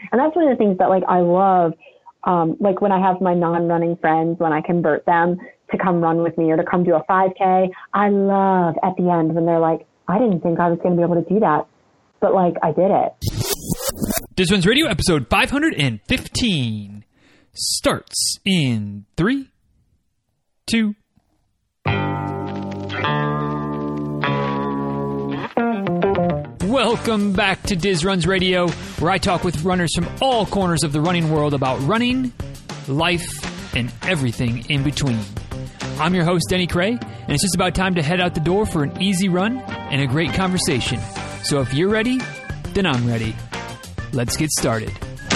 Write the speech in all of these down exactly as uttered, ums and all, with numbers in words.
And that's one of the things that like I love, um, like when I have my non-running friends, when I convert them to come run with me or to come do a five K, I love at the end when they're like, I didn't think I was going to be able to do that, but like I did it. Diz Runs Radio episode five hundred fifteen starts in three, two, welcome back to Diz Runs Radio, where I talk with runners from all corners of the running world about running, life, and everything in between. I'm your host, Denny Cray, and it's just about time to head out the door for an easy run and a great conversation. So if you're ready, then I'm ready. Let's get started.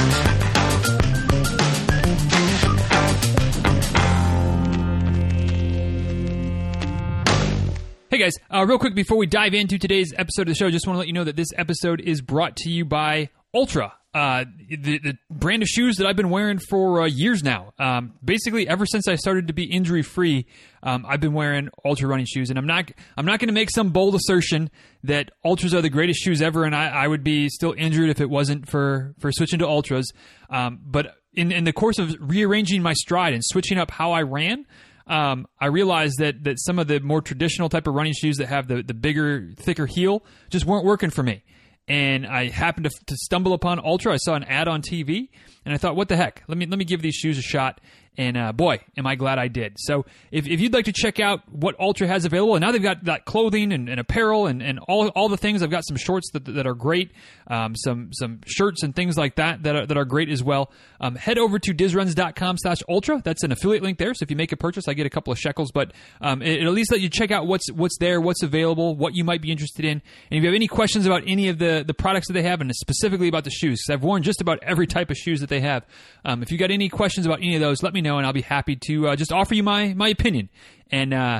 Hey guys, uh, real quick before we dive into today's episode of the show, just want to let you know that this episode is brought to you by Altra, uh, the, the brand of shoes that I've been wearing for uh, years now. Um, basically, ever since I started to be injury-free, um, I've been wearing Altra running shoes, and I'm not I'm not going to make some bold assertion that Ultras are the greatest shoes ever, and I, I would be still injured if it wasn't for, for switching to Ultras. Um, but in, in the course of rearranging my stride and switching up how I ran, Um, I realized that, that some of the more traditional type of running shoes that have the, the bigger, thicker heel just weren't working for me. And I happened to, to stumble upon Altra. I saw an ad on T V, and I thought, what the heck? Let me let me give these shoes a shot. And uh, boy, am I glad I did. So if, if you'd like to check out what Altra has available, and now they've got, got clothing and, and apparel and, and all all the things. I've got some shorts that that are great, um, some some shirts and things like that that are, that are great as well. Um, head over to dizruns.com slash ultra. That's an affiliate link there. So if you make a purchase, I get a couple of shekels. But um, it, it'll at least let you check out what's what's there, what's available, what you might be interested in. And if you have any questions about any of the, the products that they have, and specifically about the shoes, because I've worn just about every type of shoes that they have. Um, if you got any questions about any of those, let me know, and I'll be happy to uh, just offer you my my opinion. And uh,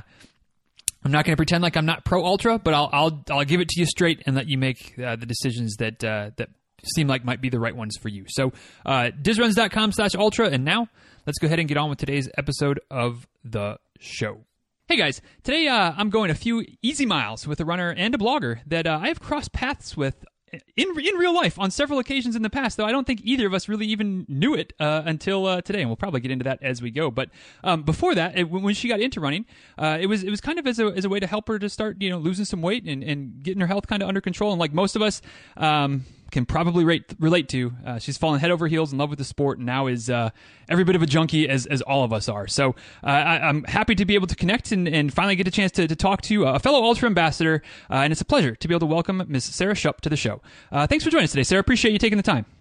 I'm not going to pretend like I'm not pro Ultra, but I'll I'll I'll give it to you straight and let you make uh, the decisions that uh, that seem like might be the right ones for you. So uh, dizruns.com slash ultra. And now let's go ahead and get on with today's episode of the show. Hey guys, today uh, I'm going a few easy miles with a runner and a blogger that uh, I have crossed paths with in in real life on several occasions in the past, though I don't think either of us really even knew it uh, until uh, today, and we'll probably get into that as we go. But um, before that, it, when she got into running, uh, it was it was kind of as a as a way to help her to start, you know, losing some weight and, and getting her health kind of under control. And like most of us um, can probably rate, relate to, uh, she's fallen head over heels in love with the sport, and now is uh, every bit of a junkie as as all of us are. So uh, I, I'm happy to be able to connect and, and finally get a chance to, to talk to a fellow Ultra ambassador, uh, and it's a pleasure to be able to welcome Miss Sarah Shupp to the show. Uh, thanks for joining us today, Sarah. Appreciate you taking the time.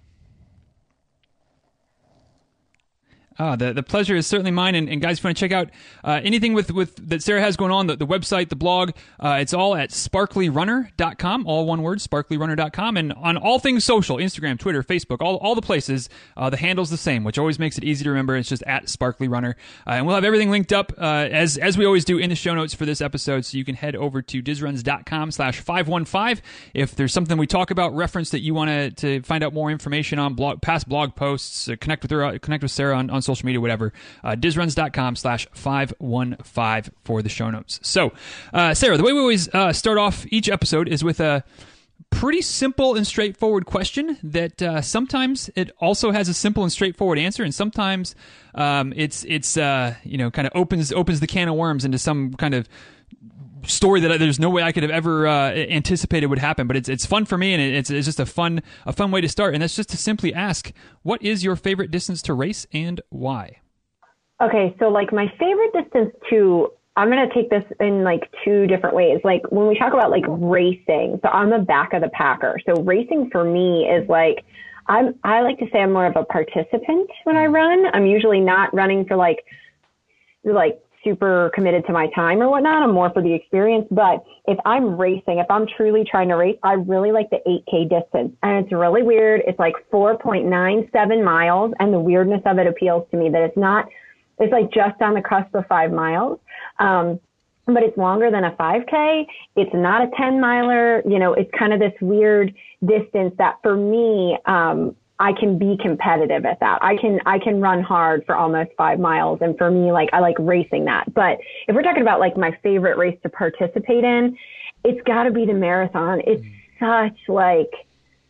Ah, the, the pleasure is certainly mine. And, and guys, if you want to check out uh, anything with, with that Sarah has going on, the, the website, the blog, uh, it's all at sparkly runner dot com, all one word, sparkly runner dot com. And on all things social, Instagram, Twitter, Facebook, all, all the places, uh, the handle's the same, which always makes it easy to remember. It's just at sparklyrunner. Uh, and we'll have everything linked up, uh, as as we always do, in the show notes for this episode. So you can head over to dizruns.com slash 515 if there's something we talk about, reference that you want to to find out more information on, blog, past blog posts, uh, connect with her, uh, connect with Sarah on, on social media, whatever. Uh, dizruns.com slash 515 for the show notes. So, uh, Sarah, the way we always uh, start off each episode is with a pretty simple and straightforward question that uh, sometimes it also has a simple and straightforward answer, and sometimes um, it's it's uh, you know kind of opens opens the can of worms into some kind of story that there's no way I could have ever uh, anticipated would happen. But it's it's fun for me, and it's it's just a fun a fun way to start, and that's just to simply ask, what is your favorite distance to race and why? Okay, so like my favorite distance to, I'm going to take this in like two different ways. Like when we talk about like racing, so I'm the back of the packer. So racing for me is like, I'm, I like to say I'm more of a participant when I run. I'm usually not running for like, like super committed to my time or whatnot. I'm more for the experience. But if I'm racing, if I'm truly trying to race, I really like the eight K distance. And it's really weird. It's like four point nine seven miles. And the weirdness of it appeals to me that it's not, it's like just on the cusp of five miles. Um, but it's longer than a five K. It's not a ten miler. You know, it's kind of this weird distance that for me, um, I can be competitive at that. I can, I can run hard for almost five miles. And for me, like, I like racing that. But if we're talking about like my favorite race to participate in, it's gotta be the marathon. It's such like,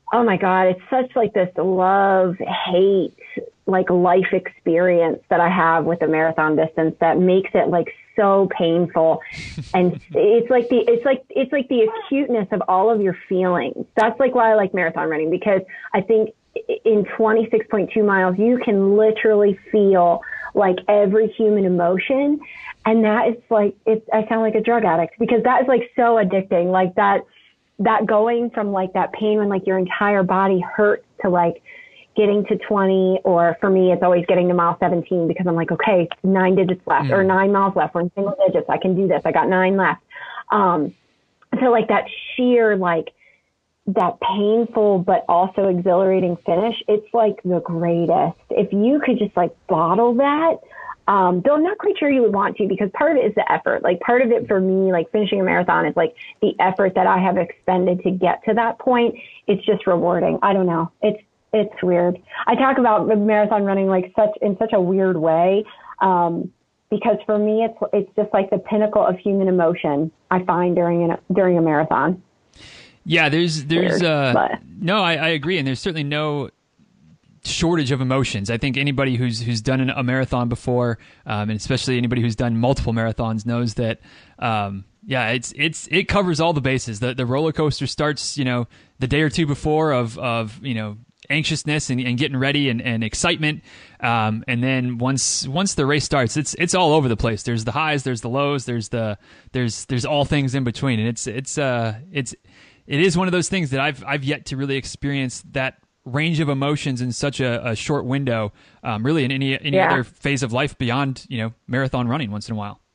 Oh my God, it's such like this love, hate, like life experience that I have with the marathon distance that makes it like so painful. And it's like the, it's like, it's like the acuteness of all of your feelings. That's like why I like marathon running, because I think in twenty-six point two miles, you can literally feel like every human emotion. And that is like, it's, I sound like a drug addict because that is like so addicting. Like that, that going from like that pain when like your entire body hurts to like getting to twenty, or for me, it's always getting to mile seventeen because I'm like, okay, nine digits left mm. or nine miles left. We're in single digits. I can do this. I got nine left. Um, so like that sheer, like that painful, but also exhilarating finish. It's like the greatest. If you could just like bottle that, Um, though I'm not quite sure you would want to, because part of it is the effort. Like part of it for me, like finishing a marathon is like the effort that I have expended to get to that point. It's just rewarding. I don't know. It's, it's weird. I talk about marathon running like such, in such a weird way. Um, because for me, it's, it's just like the pinnacle of human emotion I find during an, during a marathon. Yeah, there's, there's, weird, uh, but. no, I, I agree. And there's certainly no shortage of emotions. I think anybody who's who's done a marathon before, um, and especially anybody who's done multiple marathons, knows that um, yeah, it's it's it covers all the bases. The the roller coaster starts, you know, the day or two before of of you know anxiousness and, and getting ready and, and excitement, um, and then once once the race starts, it's it's all over the place. There's the highs, there's the lows, there's the there's there's all things in between, and it's it's uh it's it is one of those things that I've I've yet to really experience that range of emotions in such a, a short window, um, really in any any yeah. other phase of life beyond, you know, marathon running once in a while.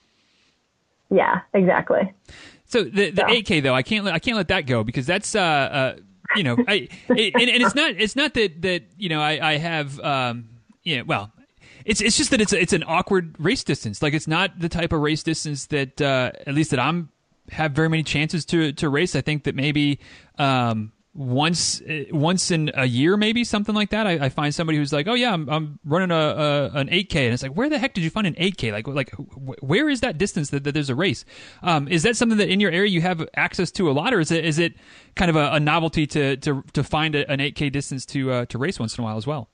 Yeah, exactly. So the the so. eight K though, I can't let, I can't let that go, because that's uh, uh you know, I it, and, and it's not it's not that that you know I I have um yeah well. It's it's just that it's it's an awkward race distance. Like it's not the type of race distance that uh, at least that I'm have very many chances to to race. I think that maybe um once once in a year, maybe something like that. I, I find somebody who's like, oh yeah, I'm, I'm running a, a an eight K, and it's like, where the heck did you find an eight K? Like like where is that distance that, that there's a race? Um, is that something that in your area you have access to a lot, or is it is it kind of a, a novelty to to to find a, an eight K distance to uh, to race once in a while as well?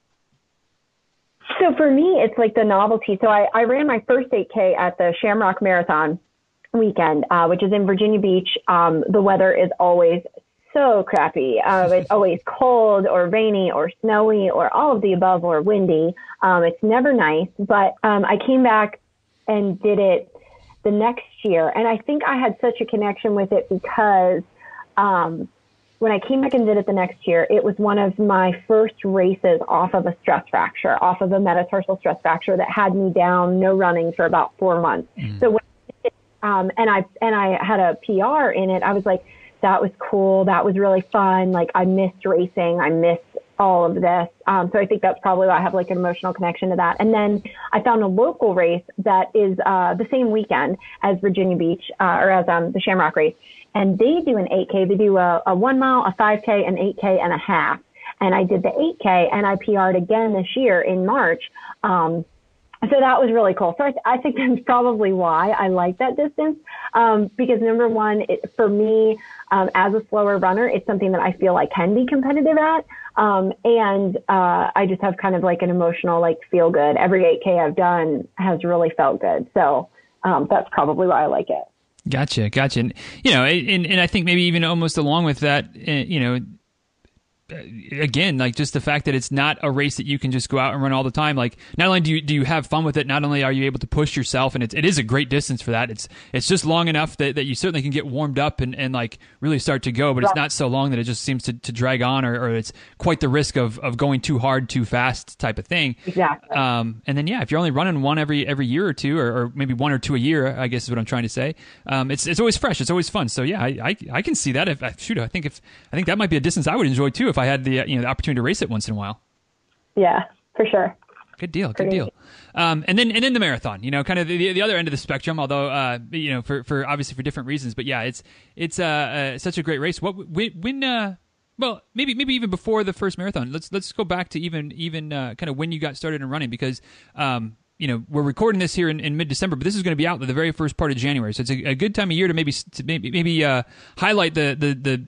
So for me, it's like the novelty. So I, I ran my first eight K at the Shamrock Marathon weekend, uh, which is in Virginia Beach. Um, the weather is always so crappy. Uh, it's always cold or rainy or snowy or all of the above or windy. Um, it's never nice, but um, I came back and did it the next year. And I think I had such a connection with it because um, when I came back and did it the next year, it was one of my first races off of a stress fracture, off of a metatarsal stress fracture that had me down, no running for about four months. Mm. So when it, um, and I and I had a P R in it, I was like, that was cool. That was really fun. Like I missed racing. I missed all of this. Um, so I think that's probably why I have like an emotional connection to that. And then I found a local race that is uh, the same weekend as Virginia Beach uh, or as um, the Shamrock race. And they do an eight K. They do a, a one mile, a five K, an eight K, and a half. And I did the eight K, and I P R'd again this year in March. Um, So that was really cool. So I, th- I think that's probably why I like that distance. Um, because number one, it, for me, um, as a slower runner, it's something that I feel I can be competitive at. Um, and, uh, I just have kind of like an emotional, like feel good. Every eight K I've done has really felt good. So, um, that's probably why I like it. Gotcha. Gotcha. And, you know, and, and I think maybe even almost along with that, you know, again, like just the fact that it's not a race that you can just go out and run all the time. Like not only do you do you have fun with it, not only are you able to push yourself, and it's, it is a great distance for that. It's it's just long enough that, that you certainly can get warmed up and, and like really start to go, but it's not so long that it just seems to, to drag on, or, or it's quite the risk of, of going too hard, too fast type of thing. Exactly. Um, and then yeah, if you're only running one every every year or two, or, or maybe one or two a year, I guess is what I'm trying to say. Um, it's it's always fresh. It's always fun. So yeah, I I, I can see that. If shoot, I think if I think that might be a distance I would enjoy too if I had the you know the opportunity to race it once in a while. Yeah, for sure. Good deal. Good deal. Um, and then and then the marathon, you know, kind of the, the other end of the spectrum, although, uh, you know, for, for obviously for different reasons. But yeah, it's it's uh, uh, such a great race. What when, when uh, well, maybe maybe even before the first marathon. Let's let's go back to even even uh, kind of when you got started in running, because um, you know, we're recording this here in, in mid-December, but this is going to be out the very first part of January. So it's a, a good time of year to maybe to maybe maybe uh, highlight the the the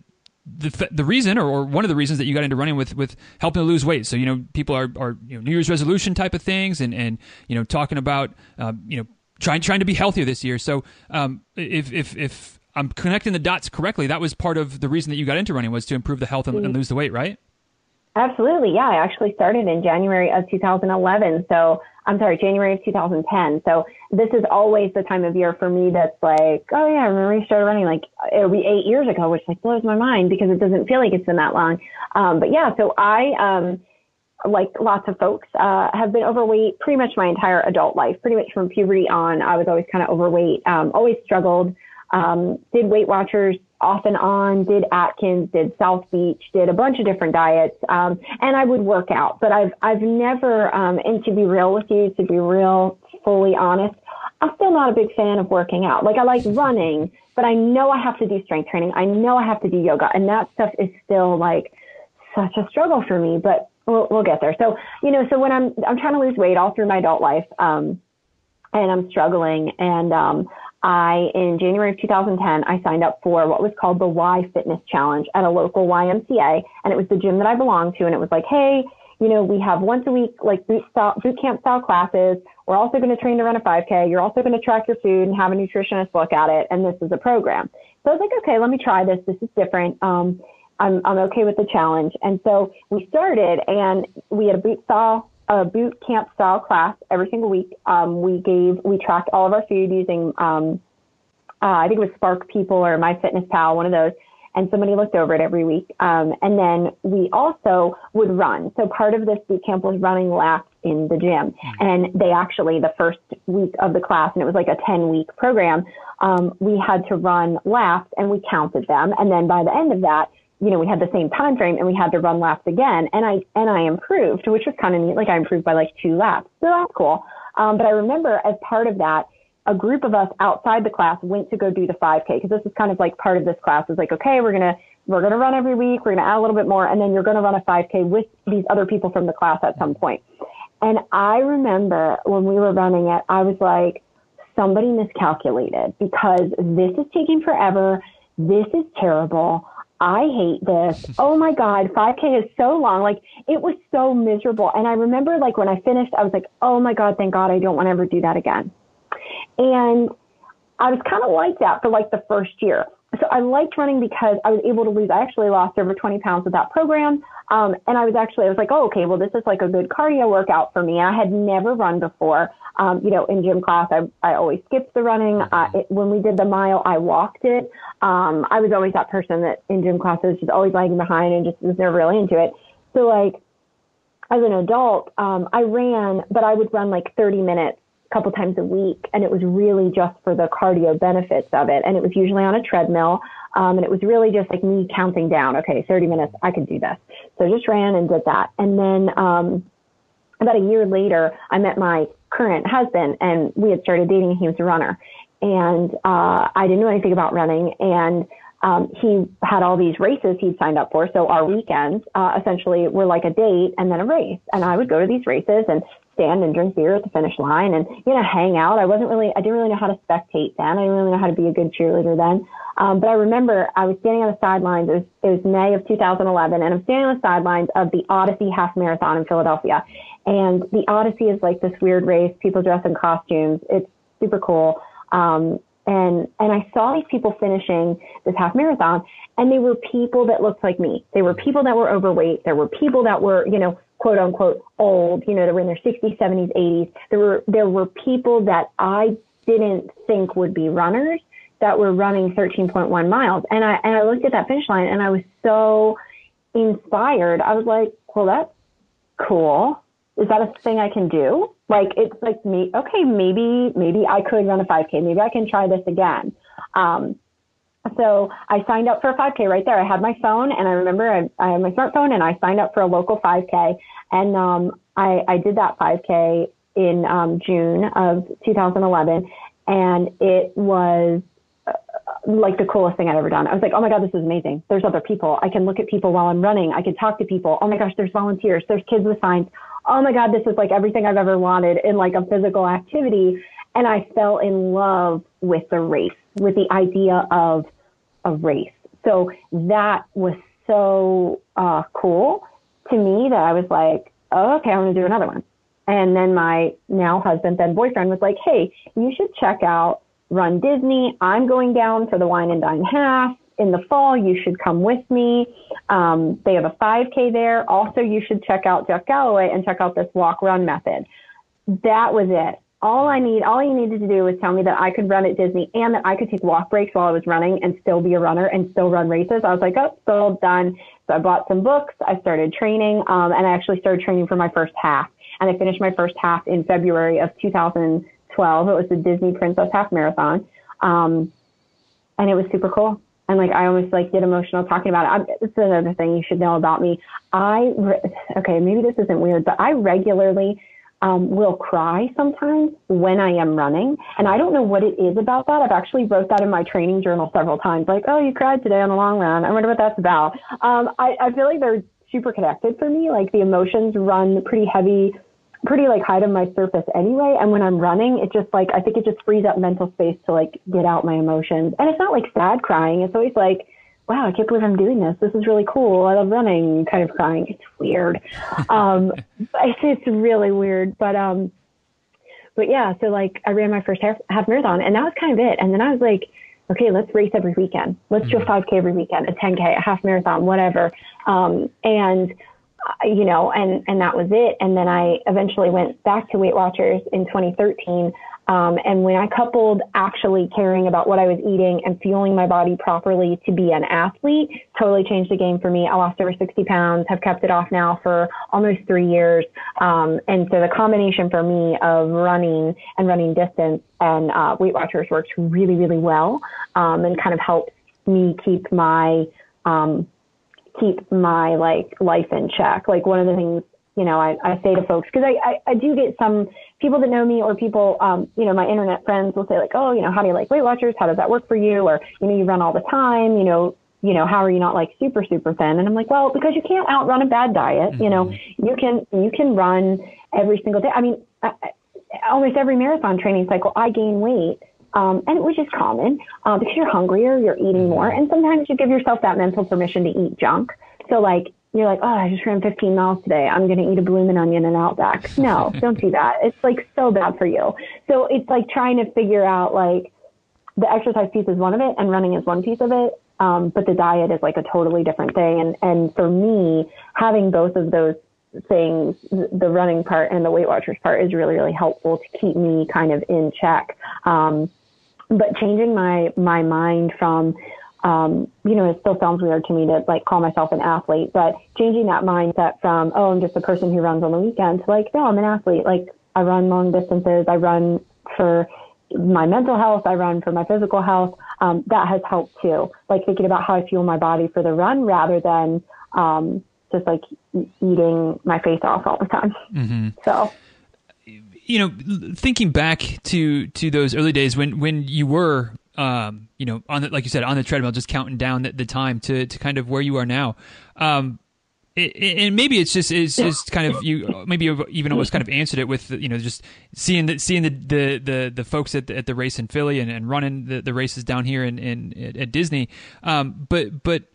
the the reason, or, or one of the reasons that you got into running with with helping to lose weight. So you know, people are are you know, New Year's resolution type of things, and and you know, talking about uh, you know trying trying to be healthier this year. So um, if if if I'm connecting the dots correctly, that was part of the reason that you got into running, was to improve the health and, and lose the weight, right? Absolutely. Yeah. I actually started in January of two thousand eleven. So I'm sorry, January of two thousand ten. So this is always the time of year for me that's like, oh yeah, I remember you started running, like it'll be eight years ago, which like blows my mind because it doesn't feel like it's been that long. Um, but yeah, so I, um, like lots of folks, uh, have been overweight pretty much my entire adult life, pretty much from puberty on. I was always kind of overweight, um, always struggled, um, did Weight Watchers off and on, did Atkins, did South Beach, did a bunch of different diets, um, and I would work out. But I've I've never, um, and to be real with you, to be real, fully honest, I'm still not a big fan of working out. Like I like running, but I know I have to do strength training. I know I have to do yoga, and that stuff is still like such a struggle for me. But we'll we'll get there. So you know, so when I'm I'm trying to lose weight all through my adult life, um, and I'm struggling, and um, I, in January of two thousand ten, I signed up for what was called the Y Fitness Challenge at a local Y M C A. And it was the gym that I belonged to. And it was like, hey, you know, we have once a week, like boot, style, boot camp style classes. We're also going to train to run a five K. You're also going to track your food and have a nutritionist look at it. And this is a program. So I was like, okay, let me try this. This is different. Um, I'm, I'm okay with the challenge. And so we started, and we had a boot style a boot camp style class every single week. Um, we gave, we tracked all of our food using, um, uh, I think it was Spark People or MyFitnessPal, one of those. And somebody looked over it every week. Um, and then we also would run. So part of this boot camp was running laps in the gym. And they actually, the first week of the class, and it was like a ten week program, um, we had to run laps and we counted them. And then by the end of that, you know, we had the same time frame and we had to run laps again. And I, and I improved, which was kind of neat. Like I improved by like two laps. So that's cool. Um, but I remember as part of that, a group of us outside the class went to go do the five K. Cause this is kind of like part of this class is like, okay, we're going to, we're going to run every week. We're going to add a little bit more. And then you're going to run a five K with these other people from the class at some point. And I remember when we were running it, I was like, somebody miscalculated because this is taking forever. This is terrible. I hate this. Oh my God, five K is so long. Like it was so miserable. And I remember like when I finished, I was like, oh my God, thank God I don't want to ever do that again. And I was kind of like that for like the first year. So I liked running because I was able to lose. I actually lost over twenty pounds with that program. Um, and I was actually, I was like, oh, okay, well, this is like a good cardio workout for me. I had never run before. Um, you know, in gym class, I, I always skipped the running. Uh, it, when we did the mile, I walked it. Um, I was always that person that in gym classes just always lagging behind and just was never really into it. So like as an adult, um, I ran, but I would run like thirty minutes a couple times a week. And it was really just for the cardio benefits of it. And it was usually on a treadmill. Um, and it was really just like me counting down. Okay, thirty minutes, I can do this. So I just ran and did that. And then, um, about a year later, I met my current husband and we had started dating and he was a runner. And, uh, I didn't know anything about running. And, um, he had all these races he'd signed up for. So our weekends, uh, essentially were like a date and then a race. And I would go to these races and stand and drink beer at the finish line and, you know, hang out. I wasn't really, I didn't really know how to spectate then. I didn't really know how to be a good cheerleader then. Um, but I remember I was standing on the sidelines. It was, it was May of two thousand eleven, and I'm standing on the sidelines of the Odyssey Half Marathon in Philadelphia. And the Odyssey is like this weird race. People dress in costumes. It's super cool. Um, and, and I saw these people finishing this half marathon, and they were people that looked like me. They were people that were overweight. There were people that were, you know, quote unquote old, you know, they were in their sixties, seventies, eighties. There were, there were people that I didn't think would be runners that were running thirteen point one miles. And I, and I looked at that finish line and I was so inspired. I was like, well, that's cool. Is that a thing I can do? Like, it's like me, okay, maybe, maybe I could run a five K. Maybe I can try this again. Um, so I signed up for a five K right there. I had my phone and I remember I, I had my smartphone and I signed up for a local five K. And, um, I, I did that five K in, um, June of two thousand eleven. And it was, like the coolest thing I'd ever done. I was like, oh my God, this is amazing. There's other people. I can look at people while I'm running. I can talk to people. Oh my gosh, there's volunteers. There's kids with signs. Oh my God, this is like everything I've ever wanted in like a physical activity. And I fell in love with the race, with the idea of a race. So that was so uh, cool to me that I was like, oh, okay, I'm going to do another one. And then my now husband, then boyfriend, was like, hey, you should check out Run Disney. I'm going down for the Wine and Dine Half in the fall. You should come with me. Um, they have a five K there. Also, you should check out Jeff Galloway and check out this walk run method. That was it. All I need, all you needed to do was tell me that I could run at Disney and that I could take walk breaks while I was running and still be a runner and still run races. I was like, oh, sold, done. So I bought some books. I started training, um, and I actually started training for my first half. And I finished my first half in February of two thousand twelve. It was the Disney Princess Half Marathon. Um, and it was super cool. And like, I almost like get emotional talking about it. I, this is another thing you should know about me. I, re- okay, maybe this isn't weird, but I regularly Um, will cry sometimes when I am running. And I don't know what it is about that. I've actually wrote that in my training journal several times. Like, oh, you cried today on the long run. I wonder what that's about. Um, I, I feel like they're super connected for me. Like the emotions run pretty heavy, pretty like high to my surface anyway. And when I'm running, it just like, I think it just frees up mental space to like get out my emotions. And it's not like sad crying. It's always like, wow, I can't believe I'm doing this. This is really cool. I love running, kind of crying. It's weird. Um, it's, it's really weird. But, um, but yeah, so like I ran my first half, half marathon and that was kind of it. And then I was like, okay, let's race every weekend. Let's do a five K every weekend, a ten K, a half marathon, whatever. Um, and, uh, you know, and, and that was it. And then I eventually went back to Weight Watchers in twenty thirteen. Um, and when I coupled actually caring about what I was eating and fueling my body properly to be an athlete, totally changed the game for me. I lost over sixty pounds, have kept it off now for almost three years. Um, and so the combination for me of running and running distance and uh, Weight Watchers works really, really well, um, and kind of helps me keep my um, keep my like life in check. Like one of the things, you know, I, I say to folks, because I, I, I do get some people that know me or people, um, you know, my internet friends will say like, oh, you know, how do you like Weight Watchers? How does that work for you? Or, you know, you run all the time, you know, you know, how are you not like super, super thin? And I'm like, well, because you can't outrun a bad diet. Mm-hmm. You know, you can, you can run every single day. I mean, I, almost every marathon training cycle, I gain weight. Um, and which is common, uh, because you're hungrier, you're eating more. And sometimes you give yourself that mental permission to eat junk. So like, you're like, oh, I just ran fifteen miles today. I'm going to eat a bloomin' onion and Outback. No, don't do that. It's like so bad for you. So it's like trying to figure out like the exercise piece is one of it and running is one piece of it. Um, but the diet is like a totally different thing. And, and for me, having both of those things, the running part and the Weight Watchers part is really, really helpful to keep me kind of in check. Um, but changing my, my mind from, Um, you know, it still sounds weird to me to like call myself an athlete, but changing that mindset from, oh, I'm just a person who runs on the weekend to like, no, I'm an athlete. Like I run long distances. I run for my mental health. I run for my physical health. Um, that has helped too. Like thinking about how I fuel my body for the run rather than, um, just like eating my face off all the time. Mm-hmm. So, you know, thinking back to, to those early days when, when you were, um, you know, on the, like you said, on the treadmill, just counting down the, the time to, to kind of where you are now. Um, it, it, and maybe it's just, it's just kind of, you, maybe you've even almost kind of answered it with, you know, just seeing the, seeing the, the, the, the folks at the, at the race in Philly and, and running the, the races down here in, in, at, at Disney. Um, but, but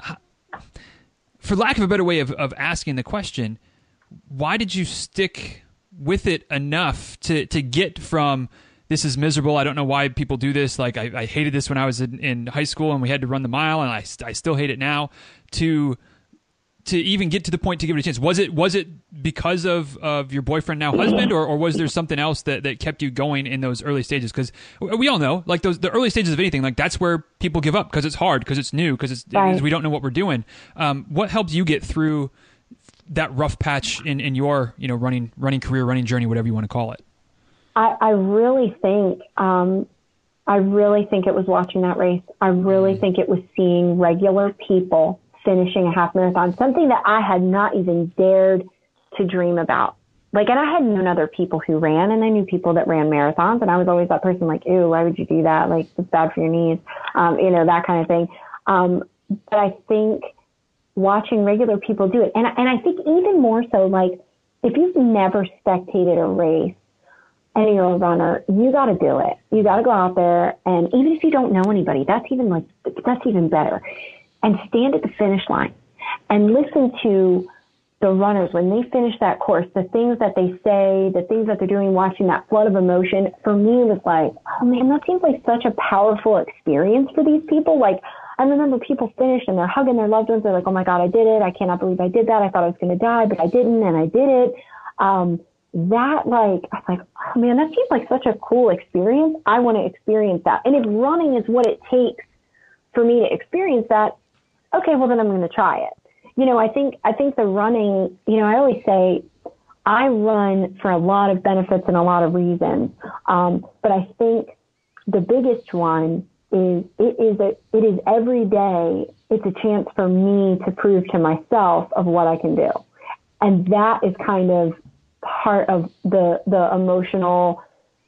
for lack of a better way of, of asking the question, why did you stick with it enough to, to get from, this is miserable, I don't know why people do this, like I, I hated this when I was in, in high school and we had to run the mile and I, I still hate it now, to to even get to the point to give it a chance? Was it was it because of, of your boyfriend, now husband, or, or was there something else that, that kept you going in those early stages? Because we all know, like those the early stages of anything, like that's where people give up because it's hard, because it's new, because it's right. we don't know what we're doing. Um, what helped you get through that rough patch in, in your you know running running career, running journey, whatever you want to call it? I, I really think, um, I really think it was watching that race. I really think it was seeing regular people finishing a half marathon, something that I had not even dared to dream about. Like, and I had known other people who ran, and I knew people that ran marathons, and I was always that person like, ew, why would you do that? Like, it's bad for your knees, um, you know, that kind of thing. Um, but I think watching regular people do it, and, and I think even more so, like, if you've never spectated a race, and you're a runner, you got to do it. You got to go out there. And even if you don't know anybody, that's even like, that's even better. and stand at the finish line and listen to the runners when they finish that course, the things that they say, the things that they're doing, watching that flood of emotion, for me was like, oh man, that seems like such a powerful experience for these people. Like, I remember people finish and they're hugging their loved ones. They're like, oh my God, I did it. I cannot believe I did that. I thought I was going to die, but I didn't, and I did it. Um, that like, I was like, oh man, that seems like such a cool experience. I want to experience that. And if running is what it takes for me to experience that, okay, well then I'm going to try it. You know, I think, I think the running, you know, I always say I run for a lot of benefits and a lot of reasons. Um, but I think the biggest one is it is a, it is every day. It's a chance for me to prove to myself of what I can do. And that is kind of part of the, the emotional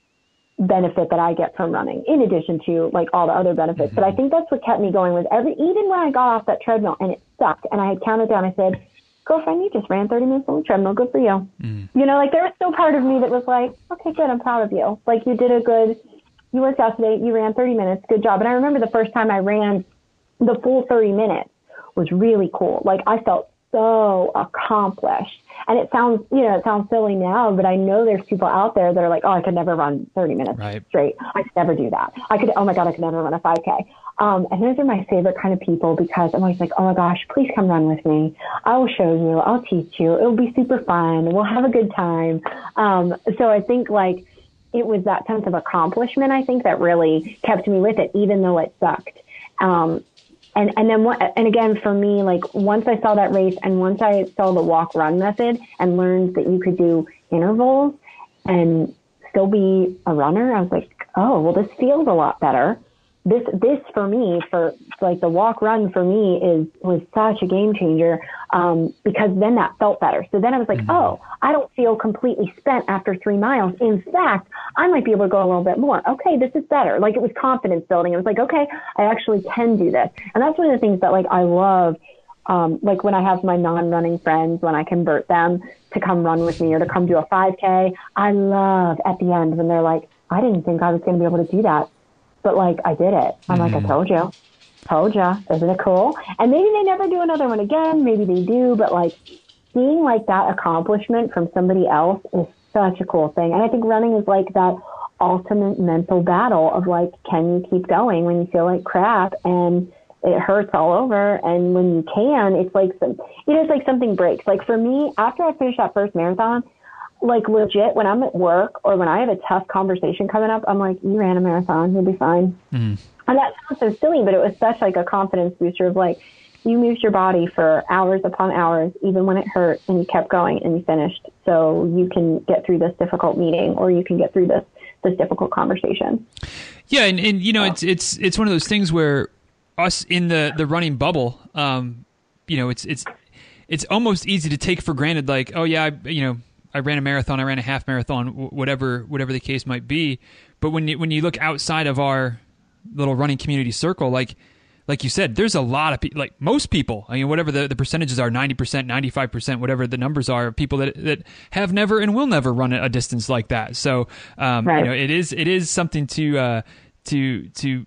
benefit that I get from running, in addition to like all the other benefits. Mm-hmm. But I think that's what kept me going with every, even when I got off that treadmill and it sucked and I had counted down, I said, girlfriend, you just ran thirty minutes on the treadmill. Good for you. Mm. You know, like there was still part of me that was like, okay, good. I'm proud of you. Like you did a good, you worked out today. You ran thirty minutes. Good job. And I remember the first time I ran the full thirty minutes was really cool. Like I felt so accomplished. And it sounds, you know, it sounds silly now, but I know there's people out there that are like, oh, I could never run thirty minutes right. straight. I could never do that. I could, oh my God, I could never run a five K. Um, and those are my favorite kind of people because I'm always like, oh my gosh, please come run with me. I will show you. I'll teach you. It'll be super fun. We'll have a good time. Um, so I think like it was that sense of accomplishment, I think, that really kept me with it, even though it sucked. Um, And and then what, and again, for me, like once I saw that race and once I saw the walk run method and learned that you could do intervals and still be a runner, I was like, oh, well, this feels a lot better. This, this for me, for like the walk run for me is, was such a game changer. Um, because then that felt better. So then I was like, mm-hmm. oh, I don't feel completely spent after three miles. In fact, I might be able to go a little bit more. Okay, this is better. Like it was confidence building. It was like, okay, I actually can do this. And that's one of the things that like I love. Um, like when I have my non-running friends, when I convert them to come run with me or to come do a five K, I love at the end when they're like, I didn't think I was going to be able to do that. But like, I did it. I'm mm-hmm. like, I told you, told you, isn't it cool? And maybe they never do another one again. Maybe they do, but like seeing like that accomplishment from somebody else is such a cool thing. And I think running is like that ultimate mental battle of like, can you keep going when you feel like crap and it hurts all over? And when you can, it's like some, you know, it's like something breaks. Like for me, after I finished that first marathon, like legit, when I'm at work or when I have a tough conversation coming up, I'm like, you ran a marathon, you'll be fine. Mm. And that sounds so silly, but it was such like a confidence booster of like, you moved your body for hours upon hours, even when it hurt, and you kept going and you finished. So you can get through this difficult meeting or you can get through this, this difficult conversation. Yeah. And, and you know, so. it's, it's, it's one of those things where us in the, the running bubble, um, you know, it's, it's, it's almost easy to take for granted, like, oh yeah, I, you know, I ran a marathon, I ran a half marathon, whatever, whatever the case might be. But when you, when you look outside of our little running community circle, like, like you said, there's a lot of people, like most people, I mean, whatever the, the percentages are, ninety percent, ninety-five percent, whatever the numbers are, people that, that have never and will never run a distance like that. So, um, right. you know, it is, it is something to, uh, to, to,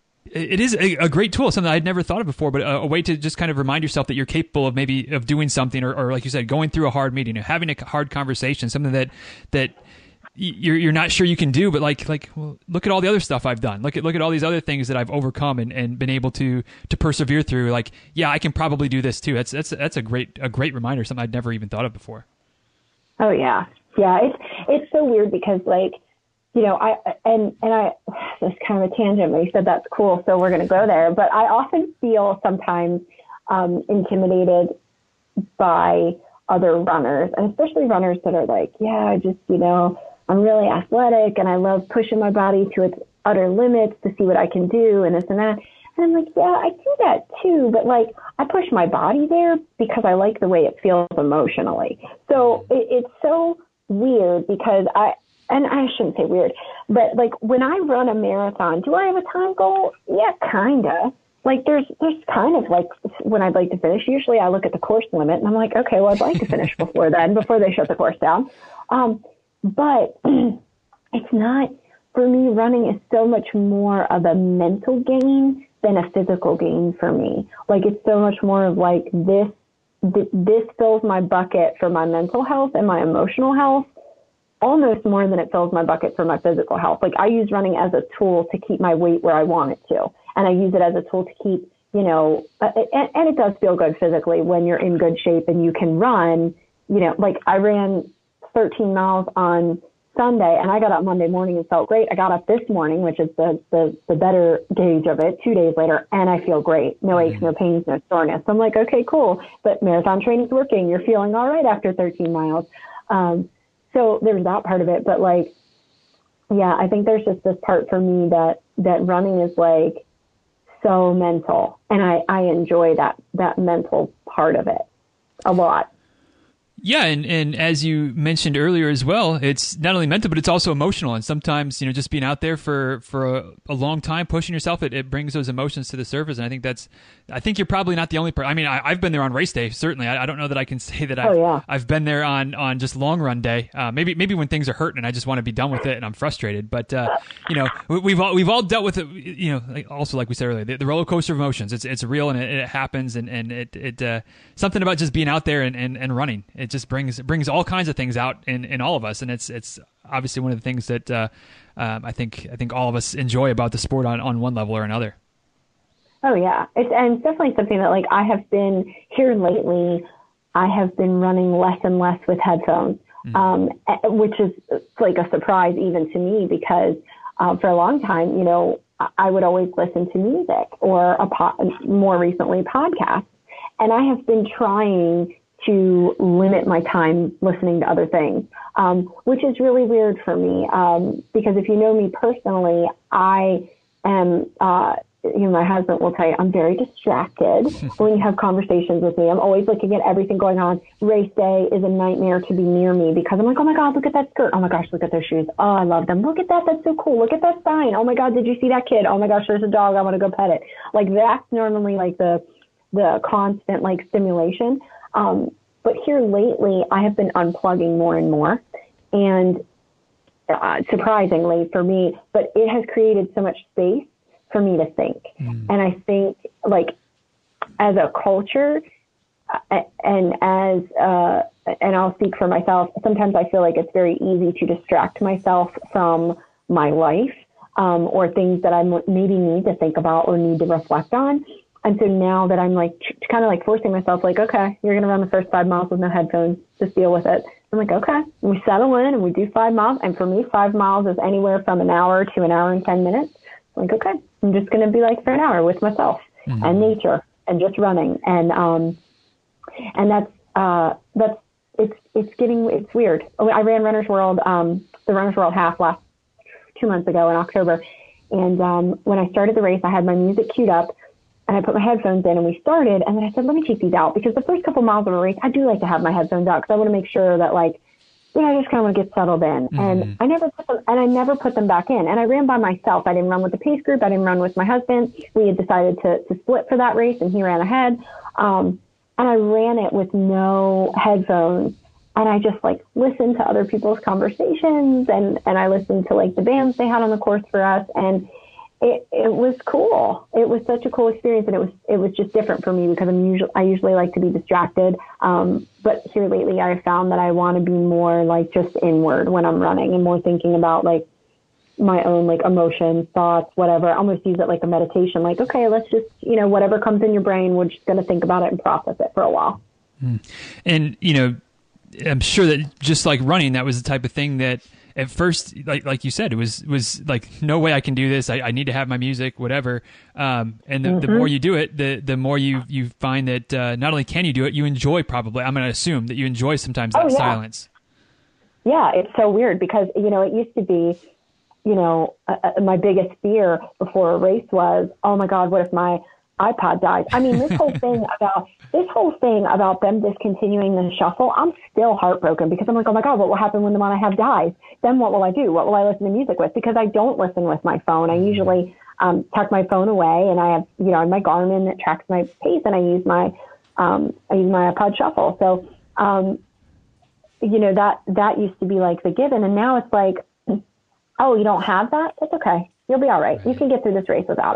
it is a, a great tool, something I'd never thought of before, but a, a way to just kind of remind yourself that you're capable of maybe of doing something, or, or like you said, going through a hard meeting, or having a hard conversation, something that that you're you're not sure you can do, but like like well, look at all the other stuff I've done. Look at look at all these other things that I've overcome and, and been able to to persevere through. Like, yeah, I can probably do this too. That's that's that's a great a great reminder, something I'd never even thought of before. Oh yeah, yeah. It's it's so weird because like. You know, I, and, and I, this is kind of a tangent, but you said that's cool, so we're going to go there. But I often feel sometimes um, intimidated by other runners, and especially runners that are like, yeah, I just, you know, I'm really athletic and I love pushing my body to its utter limits to see what I can do and this and that. And I'm like, yeah, I do that too. But like, I push my body there because I like the way it feels emotionally. So it, it's so weird because I, and I shouldn't say weird, but like when I run a marathon, do I have a time goal? Yeah, kind of. Like there's, there's kind of like when I'd like to finish, usually I look at the course limit and I'm like, okay, well, I'd like to finish before then, before they shut the course down. Um, but it's not, for me, running is so much more of a mental game than a physical gain for me. Like, it's so much more of like this, th- this fills my bucket for my mental health and my emotional health almost more than it fills my bucket for my physical health. Like, I use running as a tool to keep my weight where I want it to. And I use it as a tool to keep, you know, uh, and, and it does feel good physically when you're in good shape and you can run, you know, like I ran thirteen miles on Sunday and I got up Monday morning and felt great. I got up this morning, which is the, the, the better gauge of it, two days later, and I feel great. No aches, no pains, no soreness. I'm like, okay, cool. But marathon training's working. You're feeling all right after thirteen miles. Um, So there's that part of it. But like, yeah, I think there's just this part for me that, that running is like so mental. And I, I enjoy that, that mental part of it a lot. Yeah, and, and as you mentioned earlier as well, it's not only mental, but it's also emotional. And sometimes, you know, just being out there for, for a, a long time, pushing yourself, it, it brings those emotions to the surface. And I think that's, I think you're probably not the only person. I mean, I, I've been there on race day, certainly. I, I don't know that I can say that I've, oh, yeah. I've been there on, on just long run day. Uh, maybe maybe when things are hurting and I just want to be done with it and I'm frustrated. But, uh, you know, we, we've all, we've all dealt with it, you know, like also like we said earlier, the, the roller coaster of emotions. It's it's real and it, it happens. And, and it, it uh, something about just being out there and, and, and running. It just brings, it brings all kinds of things out in, in all of us, and it's it's obviously one of the things that uh, um, I think I think all of us enjoy about the sport on, on one level or another. Oh yeah, it's and it's definitely something that like I have been here lately. I have been running less and less with headphones, mm-hmm. um, which is like a surprise even to me because uh, for a long time, you know, I would always listen to music or a po- more recently podcasts, and I have been trying to limit my time listening to other things, um, which is really weird for me. Um, because if you know me personally, I am, uh, you know, my husband will tell you, I'm very distracted when you have conversations with me. I'm always looking at everything going on. Race day is a nightmare to be near me because I'm like, oh my God, look at that skirt. Oh my gosh, look at those shoes. Oh, I love them. Look at that. That's so cool. Look at that sign. Oh my God, did you see that kid? Oh my gosh, there's a dog. I want to go pet it. Like that's normally like the, the constant like stimulation. Um, but here lately, I have been unplugging more and more, and uh, surprisingly for me, but it has created so much space for me to think. Mm. And I think, like, as a culture, uh, and as uh, and I'll speak for myself. Sometimes I feel like it's very easy to distract myself from my life um, or things that I maybe need to think about or need to reflect on. And so now that I'm like kind of like forcing myself, like, okay, you're going to run the first five miles with no headphones, just deal with it. I'm like, okay, and we settle in and we do five miles. And for me, five miles is anywhere from an hour to an hour and ten minutes. I'm like, okay, I'm just going to be like for an hour with myself mm-hmm. and nature and just running. And, um, and that's, uh, that's, it's, it's getting, it's weird. I ran Runner's World, um, the Runner's World half last two months ago in October. And, um, when I started the race, I had my music queued up. And I put my headphones in and we started. And then I said, let me take these out because the first couple miles of a race, I do like to have my headphones out because I want to make sure that like, you know, I just kind of want to get settled in. Mm-hmm. And I never put them, and I never put them back in. And I ran by myself. I didn't run with the pace group. I didn't run with my husband. We had decided to, to split for that race and he ran ahead. Um, and I ran it with no headphones. And I just like listened to other people's conversations and, and I listened to like the bands they had on the course for us. And It it was cool. It was such a cool experience, and it was it was just different for me because I'm usually I usually like to be distracted. Um, but here lately, I found that I want to be more like just inward when I'm running, and more thinking about like my own like emotions, thoughts, whatever. I almost use it like a meditation. Like, okay, let's just you know whatever comes in your brain, we're just going to think about it and process it for a while. And you know, I'm sure that just like running, that was the type of thing that. At first, like like you said, it was was like, no way I can do this. I, I need to have my music, whatever. Um, and the, mm-hmm. the more you do it, the the more you you find that uh, not only can you do it, you enjoy probably. I'm going to assume that you enjoy sometimes that oh, yeah. silence. Yeah, it's so weird because, you know, it used to be, you know, uh, my biggest fear before a race was, oh, my God, what if my iPod dies? I mean, this whole thing about this whole thing about them discontinuing the shuffle, I'm still heartbroken because I'm like, oh my God, what will happen when the one I have dies? Then what will I do? What will I listen to music with? Because I don't listen with my phone. I usually um, tuck my phone away, and I have, you know, my Garmin that tracks my pace, and I use my um, I use my iPod shuffle. So, um, you know, that that used to be like the given, and now it's like, oh, you don't have that? It's okay. You'll be all right. You can get through this race without it.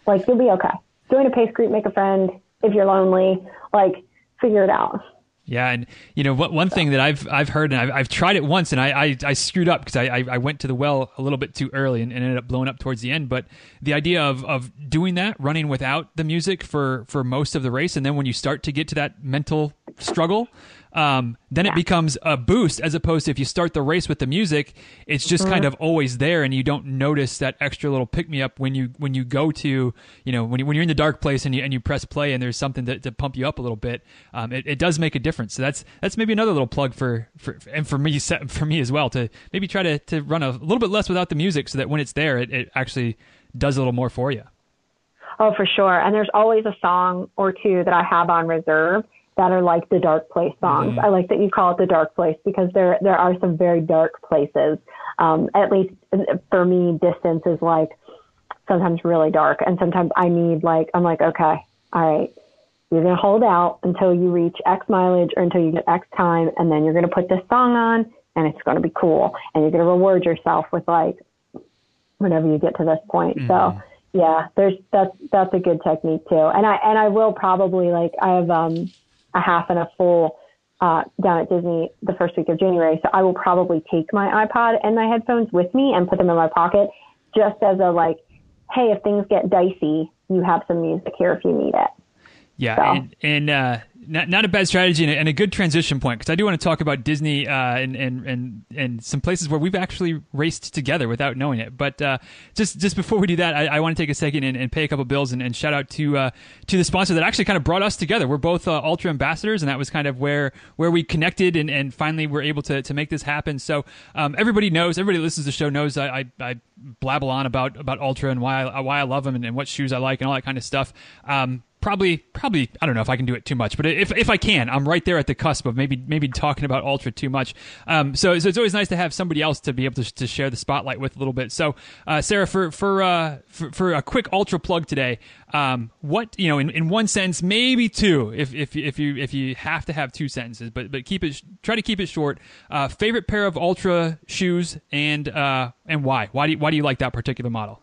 Like, you'll be okay. Join a pace group, make a friend. If you're lonely, like, figure it out. Yeah, and you know what? One thing that I've I've heard, and I've, I've tried it once, and I I, I screwed up because I, I I went to the well a little bit too early and, and ended up blowing up towards the end. But the idea of of doing that, running without the music for for most of the race, and then when you start to get to that mental struggle, um, then it becomes a boost, as opposed to if you start the race with the music, it's just mm-hmm. kind of always there, and you don't notice that extra little pick me up when you when you go to you know when you, when you're in the dark place and you and you press play and there's something to, to pump you up a little bit. Um, it, it does make a difference. So that's that's maybe another little plug for, for and for me for me as well, to maybe try to to run a little bit less without the music, so that when it's there, it, it actually does a little more for you. Oh, for sure. And there's always a song or two that I have on reserve that are like the dark place songs. Mm-hmm. I like that you call it the dark place, because there there are some very dark places. Um, at least for me, distance is like sometimes really dark. And sometimes I need like, I'm like, okay, all right, you're going to hold out until you reach X mileage or until you get X time. And then you're going to put this song on and it's going to be cool. And you're going to reward yourself with like, whenever you get to this point. Mm-hmm. So yeah, there's, that's, that's a good technique too. And I, and I will probably like, I have, um, a half and a full uh, down at Disney the first week of January. So I will probably take my iPod and my headphones with me and put them in my pocket, just as a like, hey, if things get dicey, you have some music here if you need it. Yeah, so. and, and uh, not not a bad strategy and a, and a good transition point, because I do want to talk about Disney uh, and, and and and some places where we've actually raced together without knowing it. But uh, just just before we do that, I, I want to take a second and, and pay a couple bills and, and shout out to uh, to the sponsor that actually kind of brought us together. We're both uh, Ultra ambassadors, and that was kind of where where we connected and, and finally were able to to make this happen. So um, everybody knows, everybody that listens to the show knows I, I, I blabble on about about Ultra and why I, why I love them and, and what shoes I like and all that kind of stuff. Um, Probably, probably. I don't know if I can do it too much, but if if I can, I'm right there at the cusp of maybe maybe talking about Ultra too much. Um, so, so it's always nice to have somebody else to be able to, to share the spotlight with a little bit. So, uh, Sarah, for for, uh, for for a quick Ultra plug today, um, what you know, in, in one sentence, maybe two, if if if you if you have to have two sentences, but but keep it try to keep it short. Uh, favorite pair of Ultra shoes and uh, and why? Why do you, why do you like that particular model?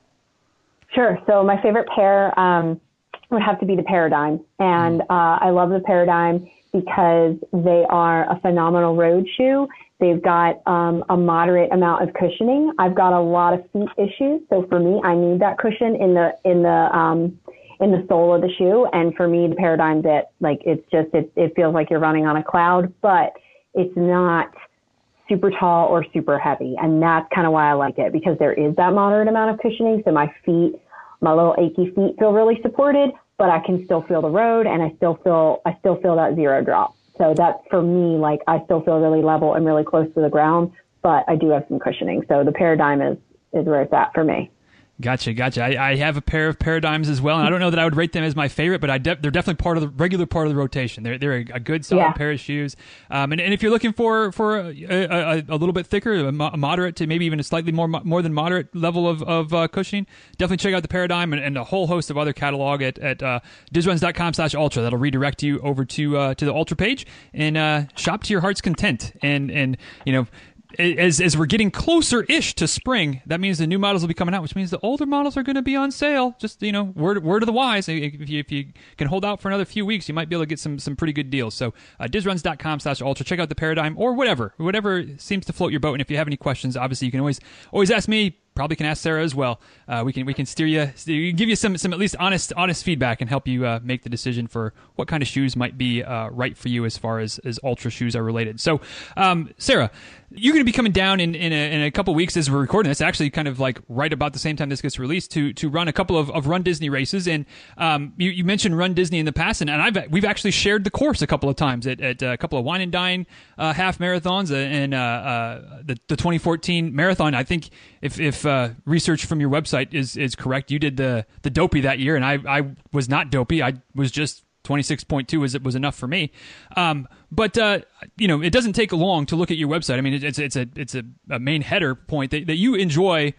Sure. So my favorite pair. Um, would have to be the Paradigm. And uh, I love the Paradigm because they are a phenomenal road shoe. They've got um, a moderate amount of cushioning. I've got a lot of feet issues. So for me, I need that cushion in the, in the, um, in the sole of the shoe. And for me, the Paradigm bit, like it's just, it, it feels like you're running on a cloud, but it's not super tall or super heavy. And that's kind of why I like it, because there is that moderate amount of cushioning. So my feet, my little achy feet feel really supported, but I can still feel the road, and I still feel, I still feel that zero drop. So that's for me, like I still feel really level and really close to the ground, but I do have some cushioning. So the Paradigm is, is where it's at for me. Gotcha, gotcha. I, I have a pair of Paradigms as well, and I don't know that I would rate them as my favorite, but I de- they're definitely part of the regular part of the rotation. They're they're a, a good solid yeah. pair of shoes. Um, and, and if you're looking for for a, a, a little bit thicker, a, mo- a moderate to maybe even a slightly more more than moderate level of of uh, cushioning, definitely check out the Paradigm and, and a whole host of other catalog at at uh, dizruns dot com slash ultra. That'll redirect you over to uh, to the Ultra page and uh, shop to your heart's content. And and you know. As as we're getting closer-ish to spring, that means the new models will be coming out, which means the older models are going to be on sale. Just, you know, word word of the wise. If you, if you can hold out for another few weeks, you might be able to get some some pretty good deals. So uh, dizruns dot com slash ultra. Check out the Paradigm or whatever, whatever seems to float your boat. And if you have any questions, obviously you can always always ask me. Probably can ask Sarah as well. Uh, we can we can steer you, steer, give you some some at least honest honest feedback and help you uh, make the decision for what kind of shoes might be uh, right for you as far as, as Ultra shoes are related. So, um, Sarah, you're going to be coming down in in a, in a couple weeks as we're recording this. Actually, kind of like right about the same time this gets released to to run a couple of, of Run Disney races. And um, you, you mentioned Run Disney in the past, and, and I've we've actually shared the course a couple of times at, at a couple of Wine and Dine uh, half marathons and uh, uh, the the twenty fourteen marathon. I think if if uh, research from your website is is correct, you did the the dopey that year, and I I was not dopey. I was just twenty-six point two was was enough for me. Um, but uh, you know, it doesn't take long to look at your website. I mean, it's it's a it's a, a main header point that, that you enjoy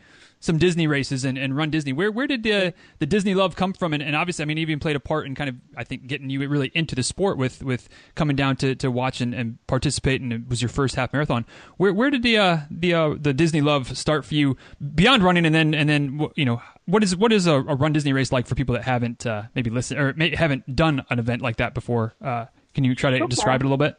some Disney races and, and run Disney. Where where did the the Disney love come from? And, and obviously, I mean, even played a part in kind of, I think, getting you really into the sport with, with coming down to, to watch and, and participate. And it was your first half marathon. Where where did the uh, the uh, the Disney love start for you beyond running? And then and then you know, what is what is a, a Run Disney race like for people that haven't uh, maybe listened or may, haven't done an event like that before? Uh, can you try to okay. describe it a little bit?